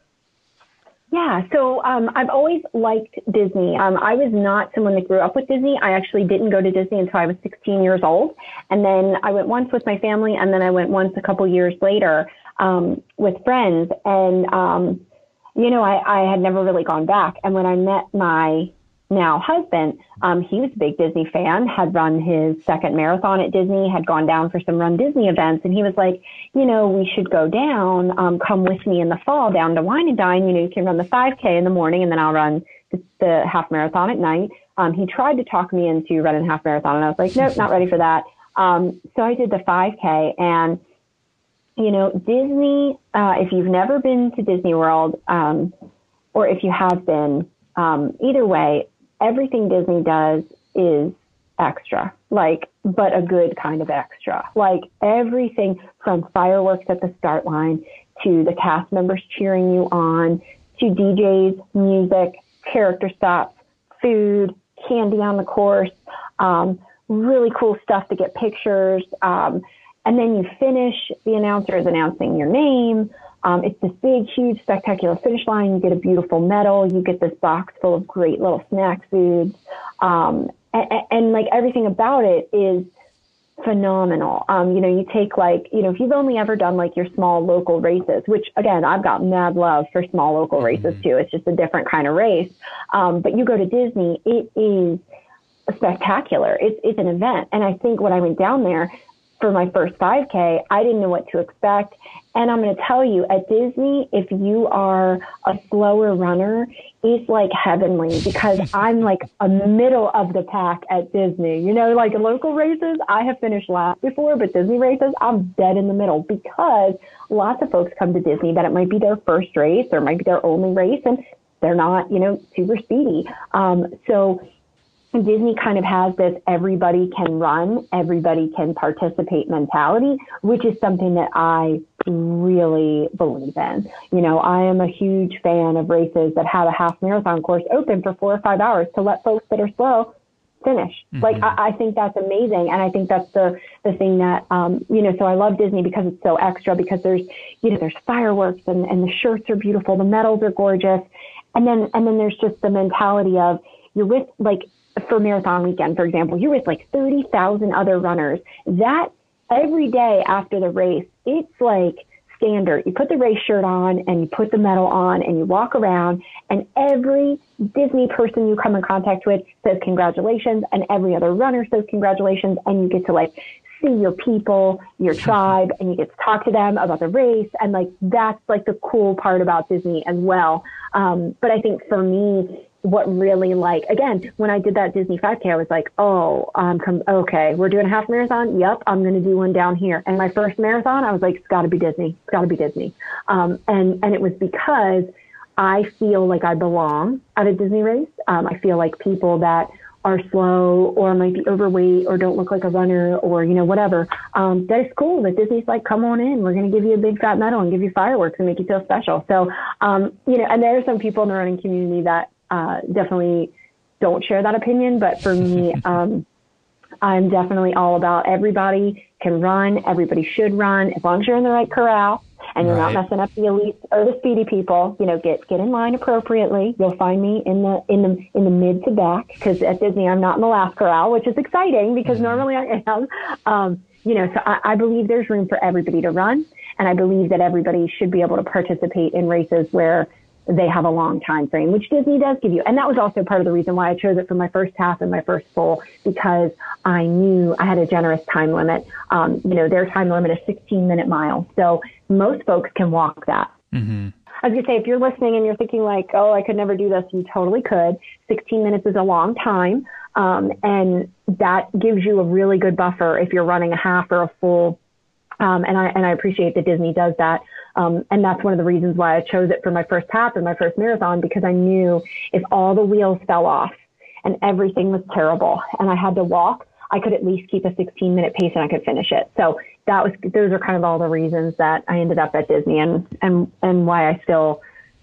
Yeah, so um, I've always liked Disney. Um, I was not someone that grew up with Disney. I actually didn't go to Disney until I was sixteen years old. And then I went once with my family, and then I went once a couple years later um, with friends. And, um, you know, I, I had never really gone back. And when I met my now husband, um, he was a big Disney fan, had run his second marathon at Disney, had gone down for some Run Disney events. And he was like, you know, we should go down, um, come with me in the fall down to Wine and Dine. You know, you can run the five K in the morning and then I'll run the, the half marathon at night. Um, he tried to talk me into running a half marathon and I was like, nope, not ready for that. Um, so I did the five K and, you know, Disney, uh, if you've never been to Disney World, um, or if you have been, um, either way, everything Disney does is extra, like, but a good kind of extra. Like everything from fireworks at the start line to the cast members cheering you on to D Js, music, character stops, food, candy on the course, um, really cool stuff to get pictures. Um, and then you finish, the announcer is announcing your name. Um, it's this big, huge, spectacular finish line. You get a beautiful medal. You get this box full of great little snack foods. Um, and, and like everything about it is phenomenal. Um, you know, you take like, you know, if you've only ever done like your small local races, which again, I've got mad love for small local races too. It's just a different kind of race. Um, but you go to Disney, it is spectacular. It's, it's an event. And I think when I went down there for my first five K, I didn't know what to expect. And I'm going to tell you, at Disney, if you are a slower runner, it's like heavenly because I'm like a middle of the pack at Disney. You know, like local races, I have finished last before, but Disney races, I'm dead in the middle because lots of folks come to Disney that it might be their first race or it might be their only race and they're not, you know, super speedy. Um, so Disney kind of has this everybody can run, everybody can participate mentality, which is something that I really believe in. You know, I am a huge fan of races that have a half marathon course open for four or five hours to let folks that are slow finish. Mm-hmm. Like, I, I think that's amazing. And I think that's the, the thing that, um, you know, so I love Disney because it's so extra, because there's, you know, there's fireworks and, and the shirts are beautiful. The medals are gorgeous. And then, and then there's just the mentality of you're with like, for marathon weekend, for example, you're with like thirty thousand other runners. That every day after the race, it's like standard. You put the race shirt on and you put the medal on and you walk around and every Disney person you come in contact with says congratulations and every other runner says congratulations, and you get to like see your people, your tribe, and you get to talk to them about the race. And like, that's like the cool part about Disney as well. Um, but I think for me, what really like, again, when I did that Disney five K, I was like, oh, um, com- okay, we're doing a half marathon. Yep. I'm going to do one down here. And my first marathon, I was like, it's gotta be Disney. It's gotta be Disney. Um, and, and it was because I feel like I belong at a Disney race. Um, I feel like people that are slow or might be overweight or don't look like a runner or, you know, whatever, um, that is cool. That Disney's like, come on in. We're going to give you a big fat medal and give you fireworks and make you feel special. So, um, you know, and there are some people in the running community that uh, definitely don't share that opinion. But for me, um, I'm definitely all about everybody can run. Everybody should run as long as you're in the right corral. And you're right. Not messing up the elite or the speedy people. You know, get get in line appropriately. You'll find me in the in the in the mid to back, because at Disney I'm not in the last corral, which is exciting because mm-hmm. normally I am. Um, you know, so I, I believe there's room for everybody to run, and I believe that everybody should be able to participate in races where they have a long time frame, which Disney does give you. And that was also part of the reason why I chose it for my first half and my first full, because I knew I had a generous time limit. Um, you know, their time limit is sixteen minute miles. So most folks can walk that. Mm-hmm. I was going to say, if you're listening and you're thinking like, oh, I could never do this, you totally could. sixteen minutes is a long time. Um, and that gives you a really good buffer if you're running a half or a full. Um, and I, and I appreciate that Disney does that. Um, and that's one of the reasons why I chose it for my first half and my first marathon, because I knew if all the wheels fell off and everything was terrible. And I had to walk. I could at least keep a sixteen minute pace and I could finish it. So that was, those are kind of all the reasons that I ended up at Disney and, and, and why I still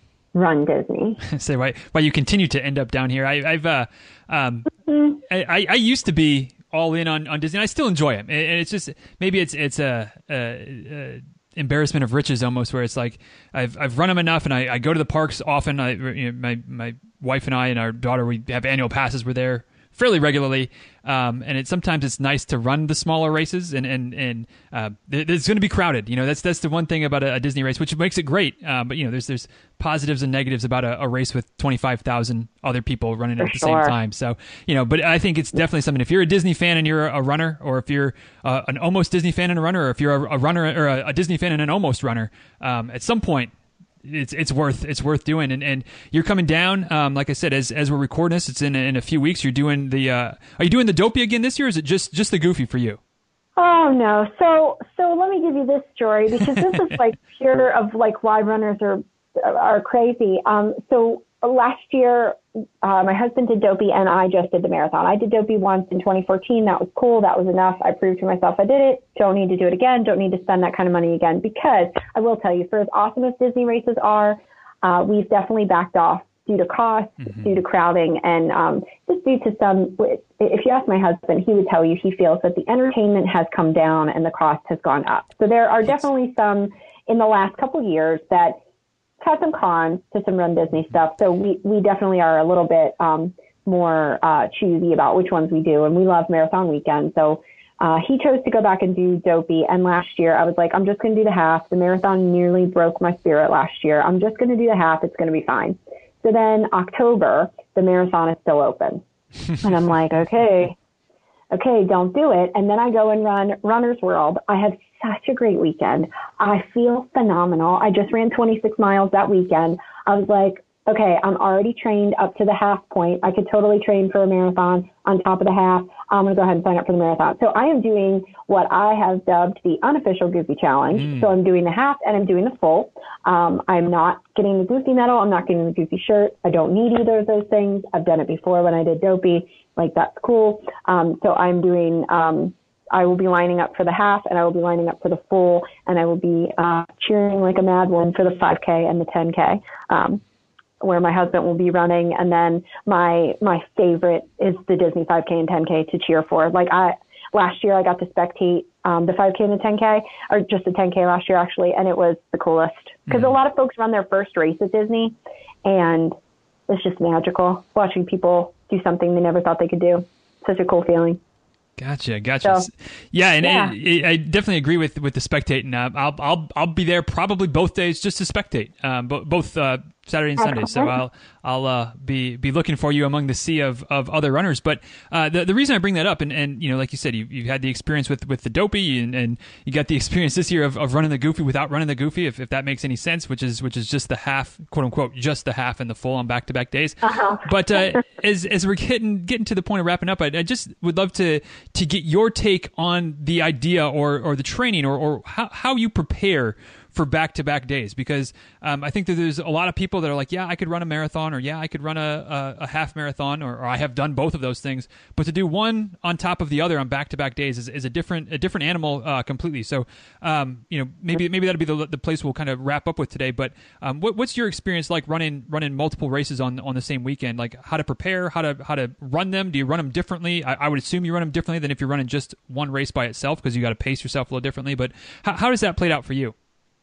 run Disney. Say why, why you continue to end up down here. I, I've, uh, um, mm-hmm. I, I used to be all in on, on Disney. I still enjoy it. And it's just, maybe it's, it's a, a, a embarrassment of riches almost, where it's like, I've, I've run them enough and I, I go to the parks often. I, you know, my, my wife and I and our daughter, we have annual passes. We're there fairly regularly. Um, and it's sometimes it's nice to run the smaller races, and, and, and, uh, it's going to be crowded. You know, that's, that's the one thing about a, a Disney race, which makes it great. Uh, but you know, there's, there's positives and negatives about a, a race with twenty-five thousand other people running For at the sure. same time. So, you know, but I think it's definitely something, if you're a Disney fan and you're a runner, or if you're uh, an almost Disney fan and a runner, or if you're a, a runner or a, a Disney fan and an almost runner, um, at some point, it's it's worth it's worth doing. And, and you're coming down, um, like I said, as as we're recording this, it's in in a few weeks. You're doing the uh, are you doing the Dopey again this year, or is it just just the Goofy for you? Oh no. So so let me give you this story, because this is like pure of like why runners are are crazy. Um, so last year, uh, my husband did Dopey and I just did the marathon. I did Dopey once in twenty fourteen. That was cool. That was enough. I proved to myself I did it. Don't need to do it again. Don't need to spend that kind of money again, because I will tell you, for as awesome as Disney races are, uh, we've definitely backed off due to cost, mm-hmm. due to crowding, and um, just due to some, if you ask my husband, he would tell you he feels that the entertainment has come down and the cost has gone up. So there are definitely some in the last couple of years that have some cons to some Run Disney stuff. So we, we definitely are a little bit um, more uh, choosy about which ones we do. And we love Marathon Weekend. So uh, he chose to go back and do Dopey. And last year I was like, I'm just going to do the half. The marathon nearly broke my spirit last year. I'm just going to do the half. It's going to be fine. So then October, the marathon is still open. And I'm like, okay, okay, don't do it. And then I go and run Runner's World. I have such a great weekend. I feel phenomenal. I just ran twenty-six miles that weekend. I was like, okay, I'm already trained up to the half point. I could totally train for a marathon on top of the half. I'm going to go ahead and sign up for the marathon. So I am doing what I have dubbed the unofficial Goofy Challenge. Mm. So I'm doing the half and I'm doing the full. Um, I'm not getting the Goofy medal. I'm not getting the Goofy shirt. I don't need either of those things. I've done it before when I did Dopey. Like, that's cool. Um, so I'm doing, um, I will be lining up for the half, and I will be lining up for the full, and I will be uh, cheering like a mad one for the five K and the ten K, um, where my husband will be running. And then my my favorite is the Disney five K and ten K to cheer for. Like, I last year I got to spectate um, the five K and the ten K, or just the ten K last year actually, and it was the coolest, because mm-hmm. a lot of folks run their first race at Disney, and it's just magical watching people do something they never thought they could do. Such a cool feeling. Gotcha, gotcha. So, yeah, and yeah. It, it, I definitely agree with with the spectating. Uh, I'll I'll I'll be there probably both days just to spectate, um, bo- both uh, Saturday and Sunday. So I'll I'll uh, be be looking for you among the sea of, of other runners. But uh, the the reason I bring that up, and, and you know, like you said, you you had the experience with, with the Dopey, and, and you got the experience this year of, of running the Goofy without running the Goofy, if, if that makes any sense, which is which is just the half, quote unquote, just the half and the full on back to back days. Uh-huh. But uh, as as we're getting getting to the point of wrapping up, I, I just would love to to get your take on the idea or or the training or or how how you prepare for back-to-back days, because um, I think that there's a lot of people that are like, yeah, I could run a marathon, or yeah, I could run a, a, a half marathon, or, or I have done both of those things. But to do one on top of the other on back-to-back days is, is a different a different animal uh, completely. So, um, you know, maybe maybe that'll be the, the place we'll kind of wrap up with today. But um, what, what's your experience like running running multiple races on on the same weekend? Like, how to prepare, how to how to run them? Do you run them differently? I, I would assume you run them differently than if you're running just one race by itself, because you got to pace yourself a little differently. But how, how does that play out for you?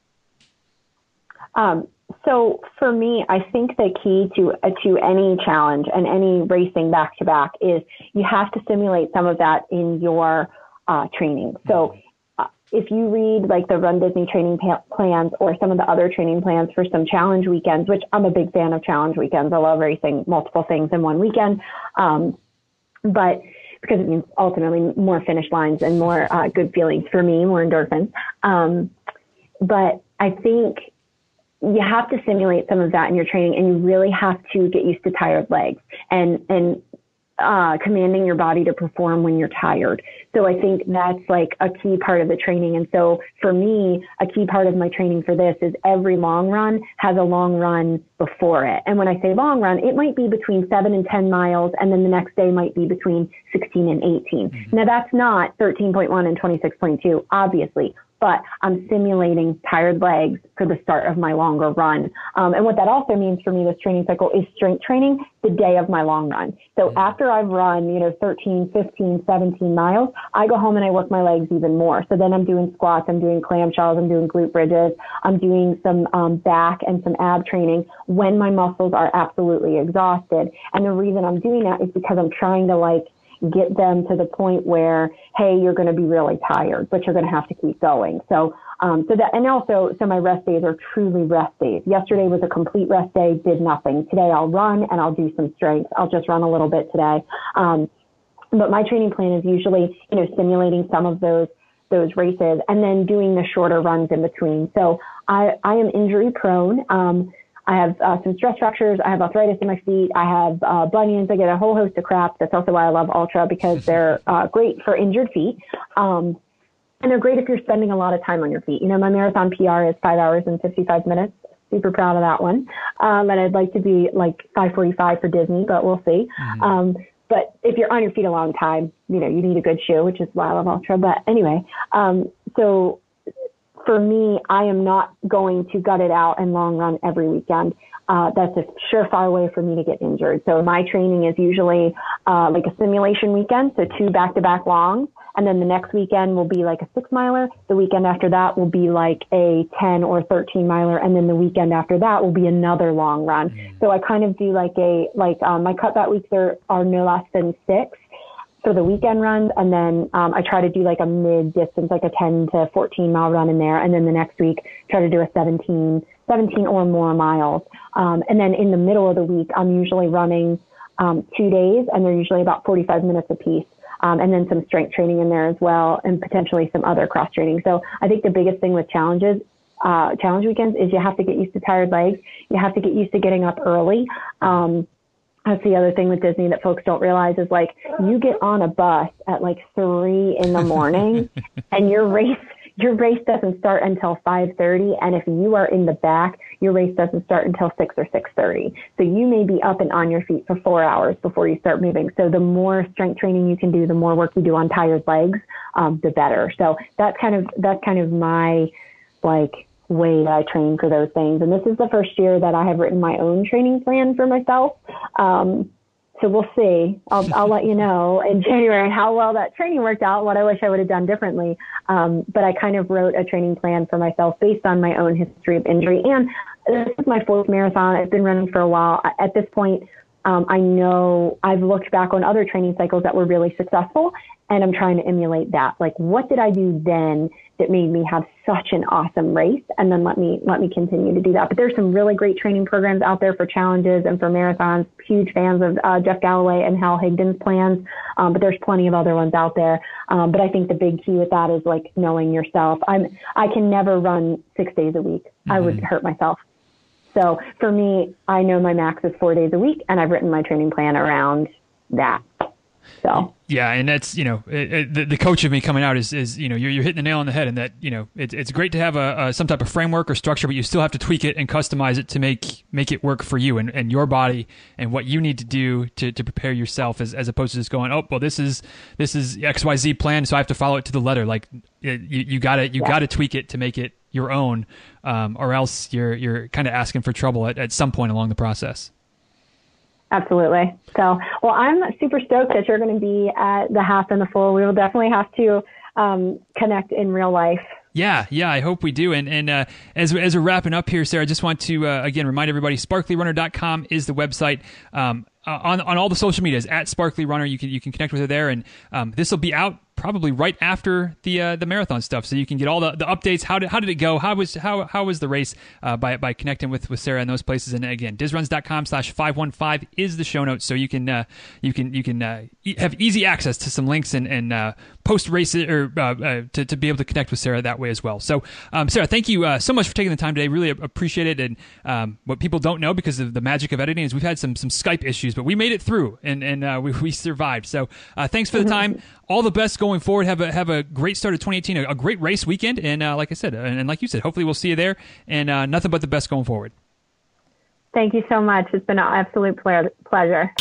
Um, so for me, I think the key to uh, to any challenge and any racing back to back is you have to simulate some of that in your uh, training. So uh, if you read like the Run Disney training pa- plans or some of the other training plans for some challenge weekends, which I'm a big fan of challenge weekends. I love racing multiple things in one weekend. Um, but because it means ultimately more finish lines and more uh, good feelings for me, more endorphins. Um, but I think you have to simulate some of that in your training, and you really have to get used to tired legs. And, and uh, commanding your body to perform when you're tired. So I think that's like a key part of the training. And so for me, a key part of my training for this is every long run has a long run before it. And when I say long run, it might be between seven and ten miles. And then the next day might be between sixteen and eighteen. Mm-hmm. Now that's not thirteen point one and twenty-six point two, obviously, but I'm simulating tired legs for the start of my longer run. Um, and what that also means for me, this training cycle, is strength training the day of my long run. So mm-hmm. after I've run, you know, thirteen, fifteen, seventeen miles, I go home and I work my legs even more. So then I'm doing squats, I'm doing clamshells, I'm doing glute bridges, I'm doing some um, back and some ab training when my muscles are absolutely exhausted. And the reason I'm doing that is because I'm trying to like get them to the point where, hey, you're going to be really tired, but you're going to have to keep going. So, um, so that, and also, so my rest days are truly rest days. Yesterday was a complete rest day, did nothing. Today I'll run and I'll do some strength. I'll just run a little bit today. Um, but my training plan is usually, you know, simulating some of those, those races and then doing the shorter runs in between. So I, I am injury prone. Um, I have uh, some stress fractures. I have arthritis in my feet. I have uh, bunions. I get a whole host of crap. That's also why I love Altra, because they're uh, great for injured feet. Um, and they're great if you're spending a lot of time on your feet. You know, my marathon P R is five hours and fifty-five minutes. Super proud of that one. Um, and I'd like to be like five forty-five for Disney, but we'll see. Mm-hmm. Um, but if you're on your feet a long time, you know, you need a good shoe, which is why I love Altra. But anyway, um, so for me, I am not going to gut it out and long run every weekend. Uh, that's a surefire way for me to get injured. So my training is usually uh, like a simulation weekend, so two back-to-back longs. And then the next weekend will be like a six miler. The weekend after that will be like a ten or thirteen miler. And then the weekend after that will be another long run. Mm. So I kind of do like a, like um, my cutback weeks are, are no less than six for the weekend runs. And then um, I try to do like a mid distance, like a ten to fourteen mile run in there. And then the next week, try to do a seventeen, seventeen or more miles. Um, and then in the middle of the week, I'm usually running um, two days and they're usually about forty-five minutes apiece. Um, and then some strength training in there as well, and potentially some other cross training. So I think the biggest thing with challenges, uh, challenge weekends is you have to get used to tired legs. You have to get used to getting up early. Um, that's the other thing with Disney that folks don't realize is like you get on a bus at like three in the morning and your race, your race doesn't start until five thirty. And if you are in the back, your race doesn't start until six or six thirty. So you may be up and on your feet for four hours before you start moving. So the more strength training you can do, the more work you do on tired legs, um, the better. So that's kind of, that's kind of my like way that I train for those things. And this is the first year that I have written my own training plan for myself. Um, So we'll see. I'll, I'll let you know in January how well that training worked out, what I wish I would have done differently. Um, but I kind of wrote a training plan for myself based on my own history of injury. And this is my fourth marathon. I've been running for a while. At this point, um, I know I've looked back on other training cycles that were really successful, and I'm trying to emulate that. Like, what did I do then that made me have such an awesome race? And then let me, let me continue to do that. But there's some really great training programs out there for challenges and for marathons. Huge fans of uh, Jeff Galloway and Hal Higdon's plans. Um, but there's plenty of other ones out there. Um, but I think the big key with that is like knowing yourself. I'm, I can never run six days a week. Mm-hmm. I would hurt myself. So for me, I know my max is four days a week, and I've written my training plan around that. So. Yeah, and that's, you know, it, it, the, the coach of me coming out is, is you know, you're, you're hitting the nail on the head, and that, you know, it, it's great to have a, a some type of framework or structure, but you still have to tweak it and customize it to make make it work for you and, and your body and what you need to do to, to prepare yourself, as as opposed to just going, oh, well, this is this is X Y Z plan, so I have to follow it to the letter. Like you you gotta you yeah. gotta tweak it to make it your own, um, or else you're you're kind of asking for trouble at, at some point along the process. Absolutely. So, well, I'm super stoked that you're going to be at the half and the full. We will definitely have to um, connect in real life. Yeah, yeah, I hope we do. And and uh, as as we're wrapping up here, Sarah, I just want to uh, again remind everybody: sparkly runner dot com is the website. Um, uh, on on all the social medias at Sparkly Runner, you can you can connect with her there. And um, this will be out probably right after the uh, the marathon stuff, so you can get all the, the updates. How did how did it go? How was how how was the race uh, by by connecting with, with Sarah in those places? And again, dizruns dot com slash five one five is the show notes, so you can uh, you can you can uh, e- have easy access to some links and and uh, post races or uh, uh, to to be able to connect with Sarah that way as well. So um, Sarah, thank you uh, so much for taking the time today. Really appreciate it. And um, what people don't know, because of the magic of editing, is we've had some some Skype issues, but we made it through and and uh, we we survived. So uh, thanks for the time. All the best going forward. Have a have a great start of twenty eighteen. A, a great race weekend, and uh, like I said, and, and like you said, hopefully we'll see you there. And uh, nothing but the best going forward. Thank you so much. It's been an absolute ple- pleasure.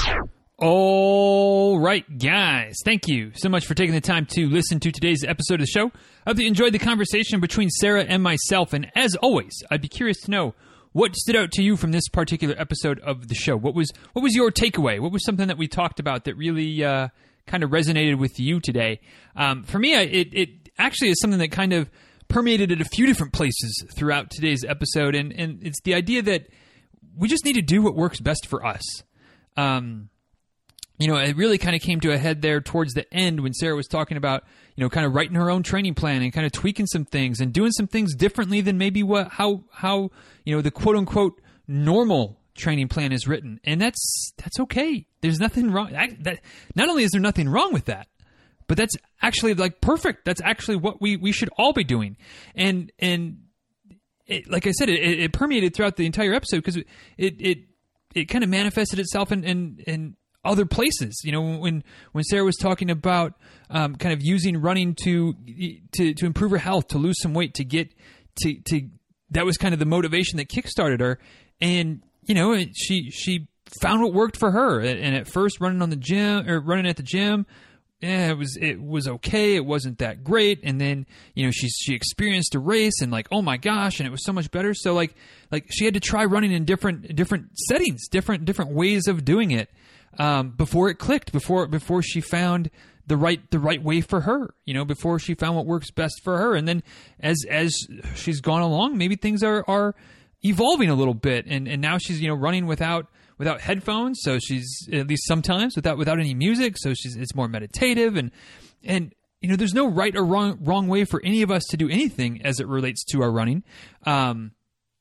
All right, guys. Thank you so much for taking the time to listen to today's episode of the show. I hope you enjoyed the conversation between Sarah and myself. And as always, I'd be curious to know what stood out to you from this particular episode of the show. What was what was your takeaway? What was something that we talked about that really uh, kind of resonated with you today? Um, for me, I, it it actually is something that kind of permeated at a few different places throughout today's episode, and and it's the idea that we just need to do what works best for us. Um, you know, it really kind of came to a head there towards the end when Sarah was talking about, you know, kind of writing her own training plan and kind of tweaking some things and doing some things differently than maybe what how how you know the quote unquote normal training plan is written, and that's that's okay. There's nothing wrong. That, that not only is there nothing wrong with that, but that's actually like perfect. That's actually what we, we should all be doing. And and it, like I said, it, it permeated throughout the entire episode because it it it, it kind of manifested itself in, in in other places. You know, when when Sarah was talking about um, kind of using running to to to improve her health, to lose some weight, to get to to that was kind of the motivation that kickstarted her. And you know, she she found what worked for her. And at first, running on the gym or running at the gym, yeah, it was it was okay. It wasn't that great. And then, you know, she she experienced a race and like, oh my gosh, and it was so much better. So like like she had to try running in different different settings, different different ways of doing it um, before it clicked. Before before she found the right the right way for her. You know, before she found what works best for her. And then as as she's gone along, maybe things are are evolving a little bit. And and now she's, you know, running without. without headphones, so she's at least sometimes without without any music, so she's it's more meditative, and and you know there's no right or wrong wrong way for any of us to do anything as it relates to our running. Um,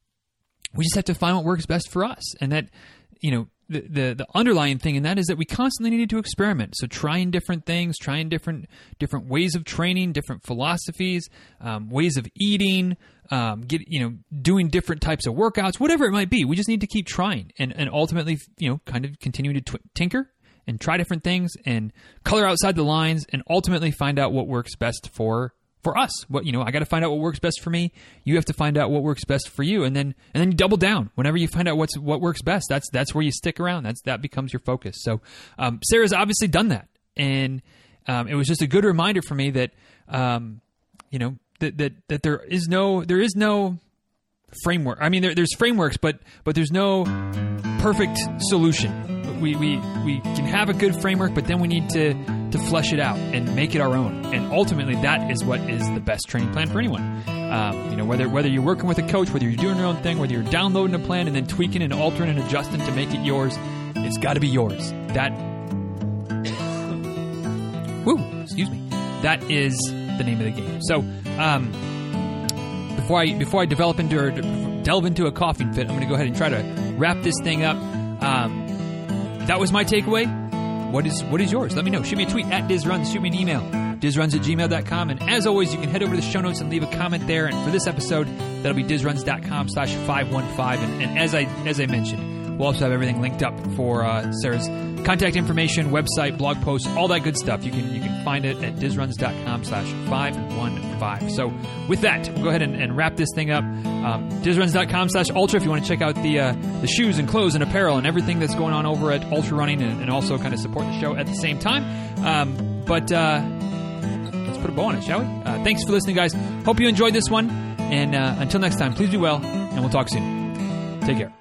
we just have to find what works best for us, and that you know the, the the underlying thing in that is that we constantly need to experiment. So trying different things, trying different different ways of training, different philosophies, um, ways of eating. Um, get you know, doing different types of workouts, whatever it might be. We just need to keep trying, and and ultimately, you know, kind of continue to tw- tinker and try different things and color outside the lines, and ultimately find out what works best for for us. What you know, I got to find out what works best for me. You have to find out what works best for you, and then and then you double down. Whenever you find out what's what works best, that's that's where you stick around. That's that becomes your focus. So um, Sarah's obviously done that, and um, it was just a good reminder for me that um, you know. That, that that there is no there is no framework. I mean, there, there's frameworks, but but there's no perfect solution. We we we can have a good framework, but then we need to to flesh it out and make it our own. And ultimately, that is what is the best training plan for anyone. Um, you know, whether whether you're working with a coach, whether you're doing your own thing, whether you're downloading a plan and then tweaking and altering and adjusting to make it yours, it's got to be yours. That woo, excuse me. That is the name of the game. So. Um, before I before I develop into or delve into a coughing fit, I'm going to go ahead and try to wrap this thing up. Um, that was my takeaway. What is what is yours? Let me know. Shoot me a tweet at DizRuns. Shoot me an email, dizruns at gmail dot com. And as always, you can head over to the show notes and leave a comment there. And for this episode, that'll be dizruns dot com slash five one five. And, and as I as I mentioned, we'll also have everything linked up for uh, Sarah's contact information, website, blog posts, all that good stuff. You can you can find it at dizruns dot com slash five one five. So with that, we'll go ahead and, and wrap this thing up. Um, dizruns dot com slash ultra if you want to check out the uh, the shoes and clothes and apparel and everything that's going on over at Ultra Running, and, and also kind of support the show at the same time. Um, but uh, let's put a bow on it, shall we? Uh, thanks for listening, guys. Hope you enjoyed this one. And uh, until next time, please be well, and we'll talk soon. Take care.